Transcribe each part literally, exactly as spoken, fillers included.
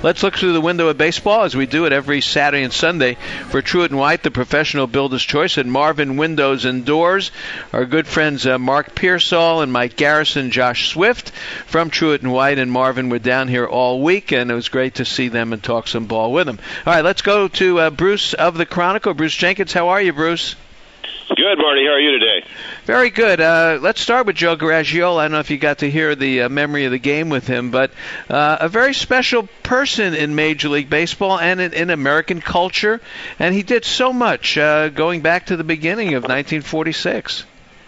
Let's look through the window of baseball as we do it every Saturday and Sunday for Truett and White, the professional builder's choice, and Marvin Windows and Doors. Our good friends uh, Mark Pearsall and Mike Garrison, Josh Swift from Truett and White, and Marvin were down here all week, and it was great to see them and talk some ball with them. All right, let's go to uh, Bruce of the Chronicle. Bruce Jenkins, how are you, Bruce? Good, Marty. How are you today? Very good. Uh, let's start with Joe Garagiola. I don't know if you got to hear the uh, memory of the game with him, but uh, a very special person in Major League Baseball and in, in American culture, and he did so much uh, going back to the beginning of nineteen forty-six.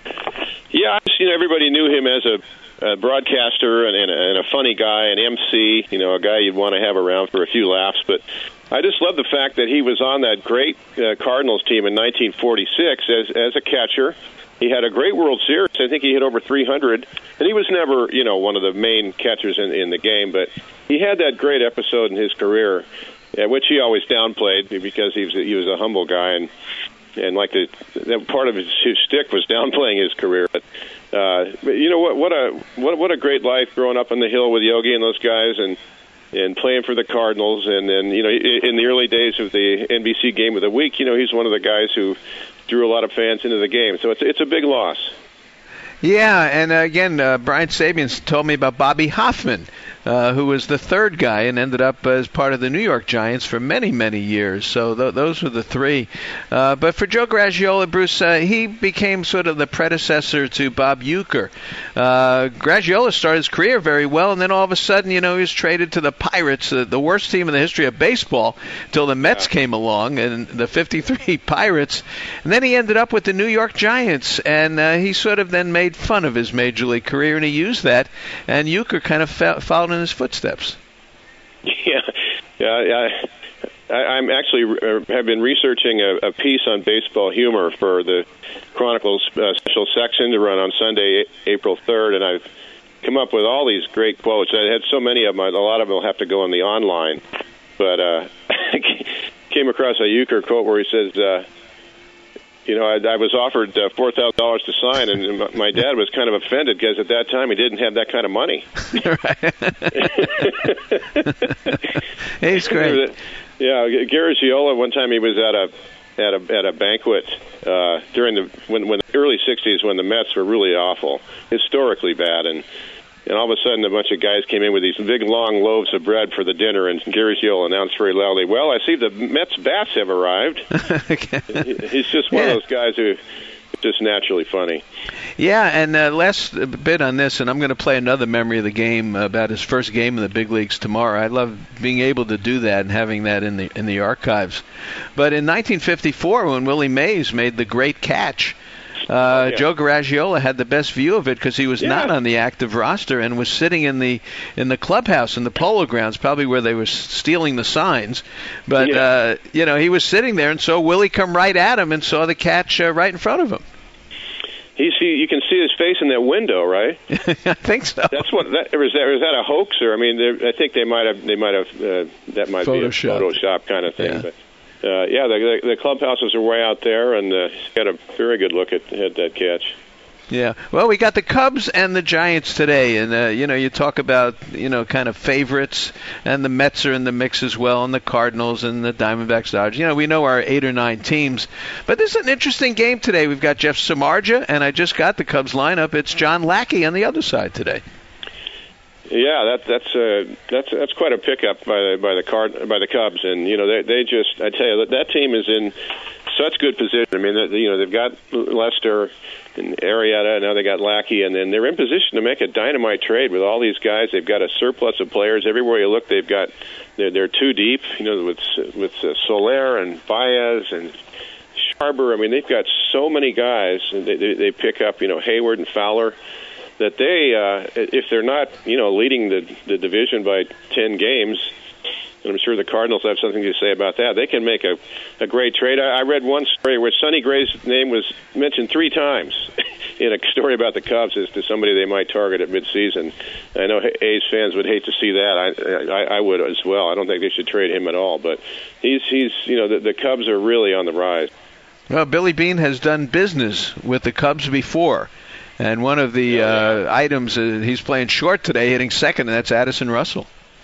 Yeah, you know, everybody knew him as a, a broadcaster and, and, a, and a funny guy, an M C, you know, a guy you'd want to have around for a few laughs, but I just love the fact that he was on that great uh, Cardinals team in nineteen forty-six as as a catcher. He had a great World Series. I think he hit over three hundred, and he was never, you know, one of the main catchers in, in the game, but he had that great episode in his career, uh, which he always downplayed because he was a, he was a humble guy, and and like the that part of his, his shtick was downplaying his career. But, uh, but you know what? What a what what a great life growing up on the hill with Yogi and those guys, and. and playing for the Cardinals, and then, you know, in the early days of the N B C Game of the Week, you know, he's one of the guys who drew a lot of fans into the game. So it's it's a big loss. Yeah, and uh, again, uh, Brian Sabian told me about Bobby Hoffman, uh, who was the third guy and ended up as part of the New York Giants for many, many years. So th- those were the three. Uh, but for Joe Garagiola, Bruce, uh, he became sort of the predecessor to Bob Uecker. Uh, Garagiola started his career very well, and then all of a sudden, you know, he was traded to the Pirates, uh, the worst team in the history of baseball, until the Mets yeah. came along, and the fifty-three Pirates. And then he ended up with the New York Giants, and uh, he sort of then made fun of his major league career, and he used that, and Uecker kind of fa- followed in his footsteps. Yeah, yeah, yeah. I, I'm actually uh, have been researching a, a piece on baseball humor for the Chronicle's uh, special section to run on Sunday, April third, and I've come up with all these great quotes. I had so many of them, a lot of them will have to go on the online, but uh, I came across a Uecker quote where he says, uh, You know, I, I was offered uh, four thousand dollars to sign, and my dad was kind of offended because at that time he didn't have that kind of money. He's great. Yeah, Garagiola, one time he was at a at a at a banquet uh, during the when when the early sixties, when the Mets were really awful, historically bad, and and all of a sudden a bunch of guys came in with these big long loaves of bread for the dinner, and Garagiola announced very loudly, "Well, I see the Mets bats have arrived." He's just one yeah. of those guys who is just naturally funny. Yeah, and uh, last bit on this, and I'm going to play another memory of the game about his first game in the big leagues tomorrow. I love being able to do that and having that in the in the archives. But in nineteen fifty-four, when Willie Mays made the great catch, Uh, oh, yeah. Joe Garagiola had the best view of it because he was yeah. not on the active roster and was sitting in the in the clubhouse in the Polo Grounds, probably where they were stealing the signs. But yeah. uh, you know, he was sitting there, and so Willie come right at him and saw the catch uh, right in front of him. He see you can see his face in that window, right? I think so. That's what that was. That was that a hoax, or I mean, I think they might have they might have uh, that might Photoshop. be a Photoshop kind of thing. Yeah. But uh, yeah, the, the the clubhouses are way out there, and uh, he's got a very good look at, at that catch. Yeah. Well, we got the Cubs and the Giants today, and uh, you know, you talk about you know kind of favorites, and the Mets are in the mix as well, and the Cardinals and the Diamondbacks, Dodgers. You know, we know our eight or nine teams, but this is an interesting game today. We've got Jeff Samardzija, and I just got the Cubs lineup. It's John Lackey on the other side today. Yeah, that, that's uh, that's that's quite a pickup by the by the Card by the Cubs, and you know they they just I tell you that that team is in such good position. I mean, they, you know they've got Lester and Arrieta, now they got Lackey, and then they're in position to make a dynamite trade with all these guys. They've got a surplus of players everywhere you look. They've got they're they're too deep, you know, with with uh, Soler and Baez and Sharber. I mean, they've got so many guys. They they, they pick up, you know, Hayward and Fowler. That they, uh, if they're not, you know, leading the, the division by ten games, and I'm sure the Cardinals have something to say about that, they can make a, a great trade. I, I read one story where Sonny Gray's name was mentioned three times in a story about the Cubs as to somebody they might target at midseason. I know A's fans would hate to see that. I, I, I would as well. I don't think they should trade him at all. But he's, he's, you know, the, the Cubs are really on the rise. Well, Billy Beane has done business with the Cubs before. And one of the uh, items, uh, he's playing short today, hitting second, and that's Addison Russell.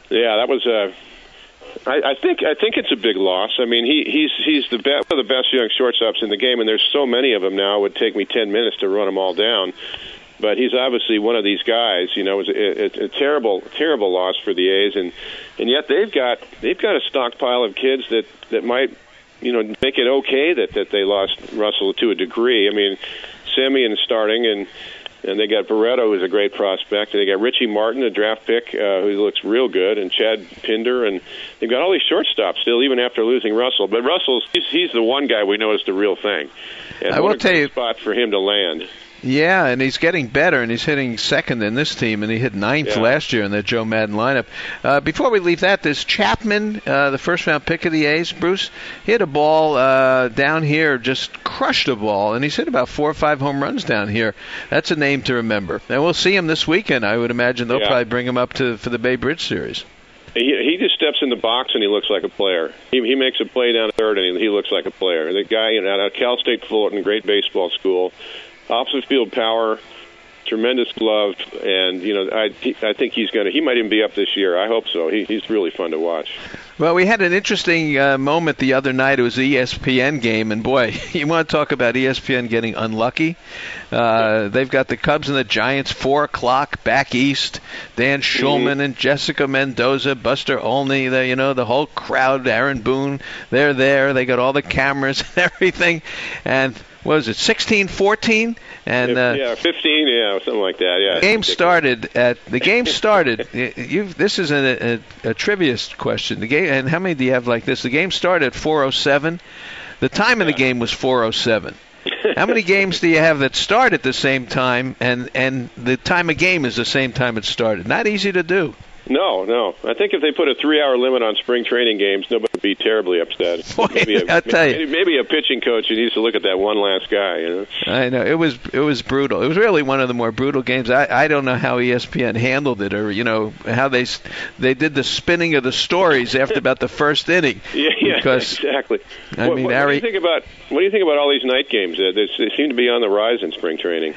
Yeah, that was a. I, I think I think it's a big loss. I mean, he he's he's the best, one of the best young shortstops in the game, and there's so many of them now. It would take me ten minutes to run them all down. But he's obviously one of these guys. You know, it's a, a, a terrible terrible loss for the A's, and and yet they've got they've got a stockpile of kids that that might, you know, make it okay that that they lost Russell to a degree. I mean, Simeon's starting, and. And they got Barreto, who's a great prospect. And they got Richie Martin, a draft pick, uh, who looks real good, and Chad Pinder. And they've got all these shortstops still, even after losing Russell. But Russell's he's, he's the one guy we know is the real thing. And I what will a tell great you, spot for him to land. Yeah, and he's getting better, and he's hitting second in this team, and he hit ninth yeah. last year in that Joe Madden lineup. Uh, before we leave that, there's Chapman, uh, the first-round pick of the A's. Bruce, he hit a ball uh, down here, just crushed a ball, and he's hit about four or five home runs down here. That's a name to remember. And we'll see him this weekend. I would imagine they'll yeah. probably bring him up to for the Bay Bridge series. He, he just steps in the box and he looks like a player. He, he makes a play down third and he, he looks like a player. The guy, you know, out of Cal State Fullerton, great baseball school. Opposite field power, tremendous glove, and you know I I think he's gonna he might even be up this year. I hope so. He, he's really fun to watch. Well, we had an interesting uh, moment the other night. It was the E S P N game, and boy, you want to talk about E S P N getting unlucky. Uh, they've got the Cubs and the Giants, four o'clock back east. Dan Shulman mm-hmm. and Jessica Mendoza, Buster Olney, the, you know, the whole crowd, Aaron Boone, they're there. They got all the cameras and everything. And what was it, sixteen fourteen? And uh, yeah, fifteen, yeah, something like that. Yeah. The game started at the game started. You this is a, a, a trivia question. The game, and how many do you have like this? The game started at four oh seven. The time of the game was four oh seven. How many games do you have that start at the same time, and and the time of game is the same time it started? Not easy to do. No, no. I think if they put a three-hour limit on spring training games, nobody would be terribly upset. Boy, maybe a, I'll tell you. Maybe, maybe a pitching coach who needs to look at that one last guy. You know. I know it was it was brutal. It was really one of the more brutal games. I, I don't know how E S P N handled it, or you know how they they did the spinning of the stories after about the first inning. Yeah, yeah, because, exactly. I what, mean, what, Ari, what do you think about what do you think about all these night games? Uh, they, they seem to be on the rise in spring training.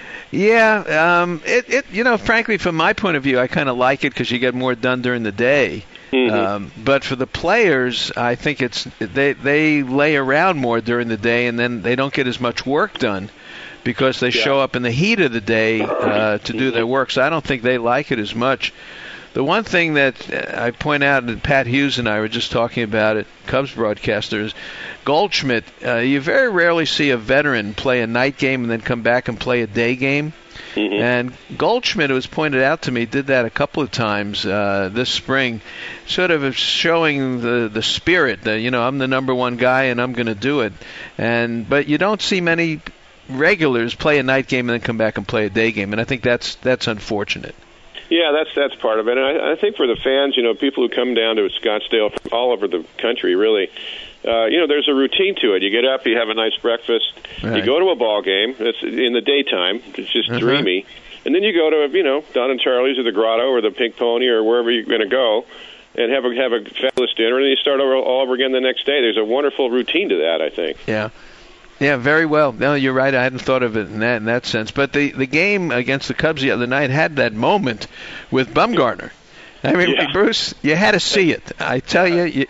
Yeah, um, it it you know frankly from my point of view, I kind of like it because you get more done during the day. Mm-hmm. Um, but for the players, I think it's they they lay around more during the day, and then they don't get as much work done because they yeah. show up in the heat of the day uh, to do their work. So I don't think they like it as much. The one thing that I point out, and Pat Hughes and I were just talking about it, Cubs broadcasters, Goldschmidt, uh, you very rarely see a veteran play a night game and then come back and play a day game. Mm-hmm. And Goldschmidt, it was pointed out to me, did that a couple of times uh, this spring, sort of showing the the spirit that, you know, I'm the number one guy and I'm going to do it. And but you don't see many regulars play a night game and then come back and play a day game, and I think that's that's unfortunate. Yeah, that's that's part of it. And I, I think for the fans, you know, people who come down to Scottsdale from all over the country, really, uh, you know, there's a routine to it. You get up, you have a nice breakfast, right. You go to a ball game. It's in the daytime. It's just uh-huh. dreamy. And then you go to, you know, Don and Charlie's or the Grotto or the Pink Pony or wherever you're going to go and have a have a fabulous dinner, and then you start over all over again the next day. There's a wonderful routine to that, I think. Yeah. Yeah, very well. No, you're right. I hadn't thought of it in that in that sense. But the the game against the Cubs the other night had that moment with Bumgarner. I mean, yeah. Bruce, you had to see it. I tell you, you,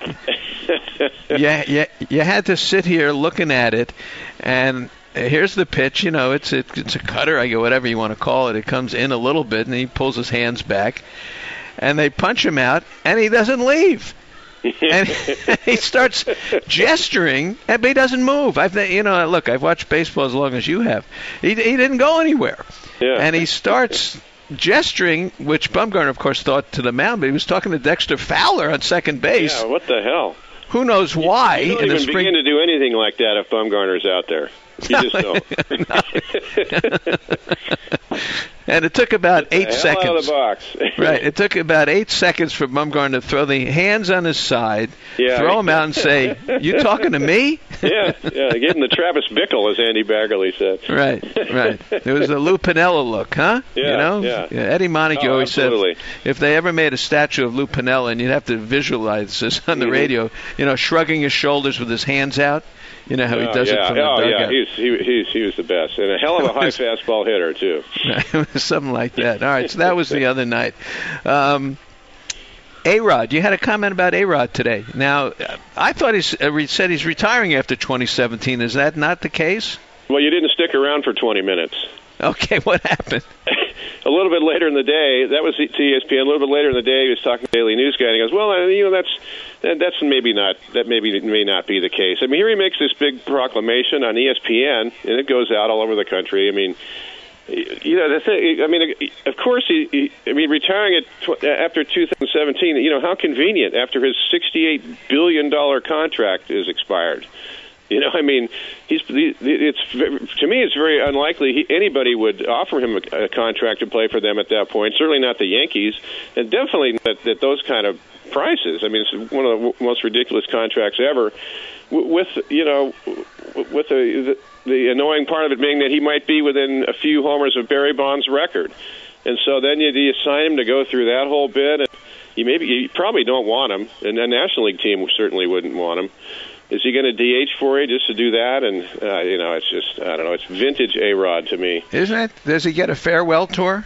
you, you, you had to sit here looking at it, and here's the pitch. You know, it's it, it's a cutter, I go whatever you want to call it. It comes in a little bit, and he pulls his hands back, and they punch him out, and he doesn't leave. And he starts gesturing, but he doesn't move. I've, you know, look, I've watched baseball as long as you have. He he didn't go anywhere. Yeah. And he starts gesturing, which Bumgarner, of course, thought to the mound, but he was talking to Dexter Fowler on second base. Yeah, what the hell? Who knows why? You don't in even the spring... begin to do anything like that if Bumgarner's out there. You just don't. And it took about Get eight the hell seconds. Out of the box. Right. It took about eight seconds for Bumgarner to throw the hands on his side, yeah, throw him out, and say, "You talking to me?" yeah, yeah. Give him the Travis Bickle, as Andy Baggerly said. Right, right. It was the Lou Piniella look, huh? Yeah, you know? yeah. yeah Eddie Montague oh, always absolutely. said if they ever made a statue of Lou Piniella, and you'd have to visualize this on the mm-hmm. radio, you know, shrugging his shoulders with his hands out. You know how he oh, does yeah. it from the oh, dugout. yeah, he's, he, he's, he was the best. And a hell of a high fastball hitter, too. Something like that. All right, so that was the other night. Um, A-Rod, you had a comment about A-Rod today. Now, I thought he uh, said he's retiring after twenty seventeen. Is that not the case? Well, you didn't stick around for twenty minutes. Okay, what happened? A little bit later in the day, that was to E S P N. A little bit later in the day, he was talking to the Daily News guy, and he goes, "Well, uh, you know, that's that, that's maybe not that maybe may not be the case." I mean, here he makes this big proclamation on E S P N, and it goes out all over the country. I mean, you know, the thing. I mean, of course, he. he I mean, retiring at tw- after two thousand seventeen. You know, how convenient after his sixty-eight billion dollar contract is expired. You know, I mean, he's. It's to me, it's very unlikely he, anybody would offer him a, a contract to play for them at that point. Certainly not the Yankees, and definitely not at those kind of prices. I mean, it's one of the most ridiculous contracts ever. With you know, with the, the the annoying part of it being that he might be within a few homers of Barry Bonds' record, and so then you, you sign him to go through that whole bit. And you maybe you probably don't want him, and a National League team certainly wouldn't want him. Is he going to D H for you just to do that? And, uh, you know, it's just, I don't know, it's vintage A-Rod to me. Isn't it? Does he get a farewell tour?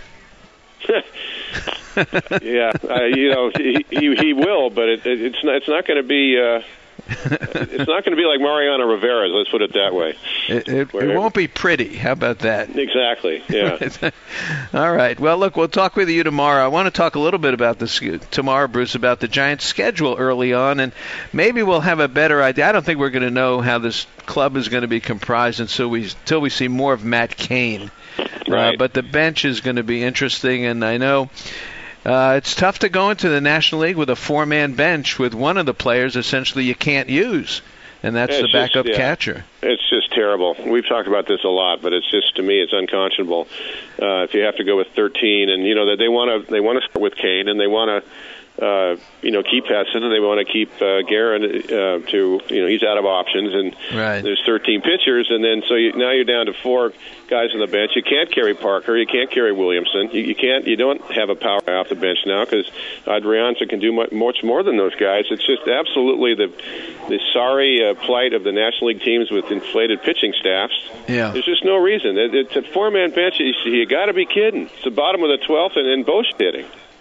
Yeah, uh, you know, he, he he will, but it, it, it's not, it's not going to be... Uh, it's not going to be like Mariano Rivera's, let's put it that way. It, it, it won't be pretty. How about that? Exactly, yeah. All right. Well, look, we'll talk with you tomorrow. I want to talk a little bit about this tomorrow, Bruce, about the Giants' schedule early on, and maybe we'll have a better idea. I don't think we're going to know how this club is going to be comprised until we, until we see more of Matt Cain. Right. Uh, but the bench is going to be interesting, and I know... Uh, it's tough to go into the National League with a four-man bench with one of the players essentially you can't use, and that's it's the backup just, yeah. catcher. It's just terrible. We've talked about this a lot, but it's just, to me, it's unconscionable. Uh, if you have to go with thirteen, and you know that they want to, they want to start with Kane, and they want to. Uh, you know, keep Hesson, and they want to keep uh, Guerin uh, to, you know, he's out of options, and right. There's thirteen pitchers, and then so you, now you're down to four guys on the bench. You can't carry Parker, you can't carry Williamson, you, you can't, you don't have a power guy off the bench now because Adrianza can do much, much more than those guys. It's just absolutely the the sorry uh, plight of the National League teams with inflated pitching staffs. Yeah, there's just no reason. It, it's a four-man bench. You, you got to be kidding. It's the bottom of the twelfth, and then Bosch hitting.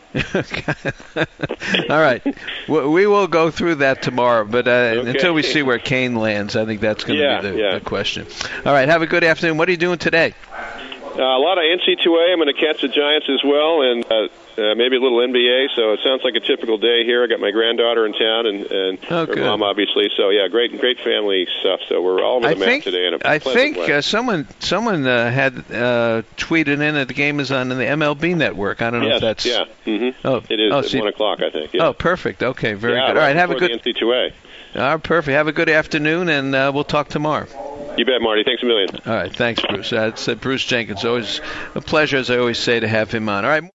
All right. We will go through that tomorrow, but uh, okay. until we see where Kane lands, I think that's going to yeah, be the, yeah. the question. All right. Have a good afternoon. What are you doing today? Uh, a lot of N C double A. I'm going to catch the Giants as well, and uh, uh, maybe a little N B A. So it sounds like a typical day here. I got my granddaughter in town, and, and oh, her mom, obviously. So yeah, great, great family stuff. So we're all over the I map think, today. In a I think way. uh, someone someone uh, had uh, tweeted in that the game is on the M L B Network. I don't know yes, if that's. Yeah. Mm-hmm. Oh, it is oh, at see, one o'clock, I think. Yeah. Oh, perfect. Okay, very yeah, good. All right, have a good. The N C double A. All right, perfect. Have a good afternoon, and uh, we'll talk tomorrow. You bet, Marty. Thanks a million. All right. Thanks, Bruce. That's uh, Bruce Jenkins. Always a pleasure, as I always say, to have him on. All right.